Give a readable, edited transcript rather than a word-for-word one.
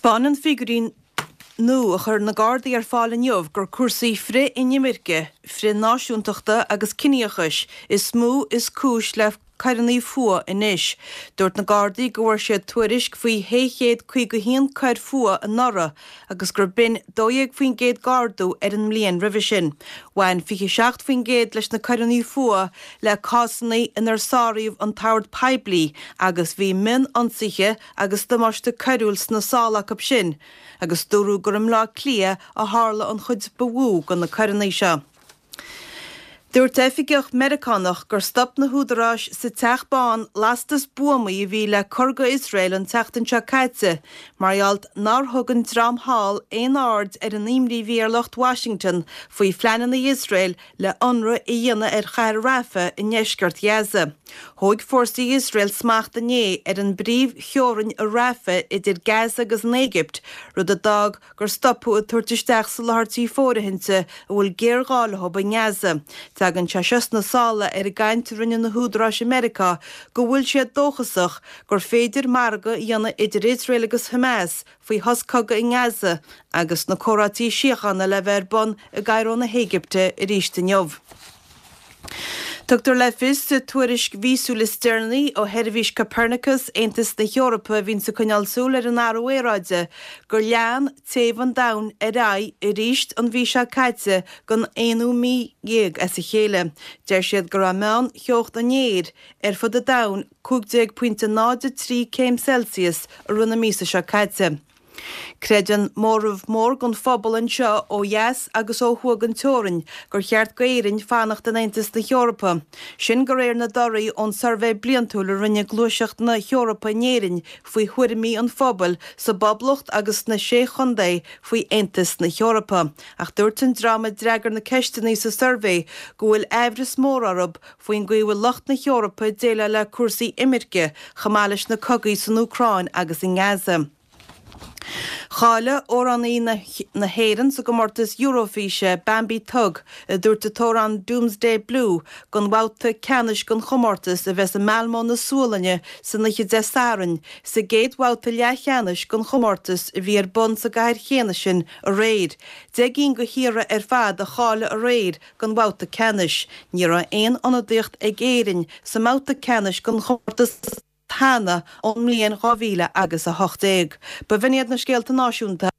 Fánan figurín nó a chur na Gardaí fáil inniuh gur cuasaí fri inimirce, fri náisiúntaachta agus cineachais, is smú is cúis le cairannaí fua inis. Dúirt na Gardaí go bhfuair siad tuairisc faoi 150 cair fua a nara, agus gur bin 200 gardú an mbliain roimhe sin. Bhain 27 leis na cairannaí fua le cásannaí inar sáiríomh an tairt peblií, agus bhí min ansaithe agus damáiste cairúils na sálaach ab sin, agus dúrú gur lá clia a hála an chuid bhú gan na cairannaí seo. Dúirt effigeach Americanach gur stop na húdaráis sa teachbán lastas buamaí bhí le Corga Israel an teachtain seo caite, marall nar thugann Dram Hall éon ard an imrí bhíarlacht Washington faoi phleanan na Israel le onra i dhéana Chair Rafa in neisceart Gaza. Thóg fórsaí Israel smaachta né an bríomh cheorann a Rafa idir Gaza agus an Égypt, rud a dag gur stopú a tuairtisteach sa láirtaí fórathinte a bhfuil géargáilethe ba Gaza. Tagan se na sála a gaiint rinne na húdaráis America go bhfuil siad dóchasach gur féidir marga dhéana idir Israel agus Hamas faoi hoscaga in Gaza agus na córatí siochanna le bheith bon a gairónna Égypte i ríiste neamh. Tugtar le fis sa tuairisc vísú le Sternaí ó Hervís Copernicus Aontas na Eorpa hín sa coinnealsúil ar an áráide gur lean taobh dain a rá i ríist an bhí se caite gon 1,000 a sa chéile. Deir siad gur meán cheocht a néir ar fud a dain 15.93 Celsius a runna mísa se caite. Credan mórmh mór gon phobal an seo ó dheas agus ó thugan teorann gur cheart gaiirinn fannacht an Aontas na Eorpa. Sin gur éir na doraí ón sarvé bliantúil rinne glúiseacht na Eorpa néirinn faoi thuirimí an phobal sa boblacht agus na sé chundé faoi Aontas na Eorpa. Ach dúirt an drama dreagar na ceisteannaí sa survé go bhfuil éibhris mór arab faoin gcuimhfuil locht na Eorpa déile le cuasaí imirce chamális na cogaí san Ucráin agus in Gaza. Chála óraní na héireann sa go mórtas Eurofíse Bambi Tug a dúirta tóran Doomsday Blue gon bhálta ceannis gon chomórtas a bheits a mealmó na súlainne san na desárann sa géad bhálta lecheannis gon chomórtas a bhí ar bun sa gaiir chéana sin a réir. De gin go híra ar fad a chála a réir gon bhálta ceannis, ní ra aon anadíocht ag éireann sa máta ceannis gon chomórtas Hanna on mbliain 2000 agus a 80. Ba bhíad na scéalta náisiúnta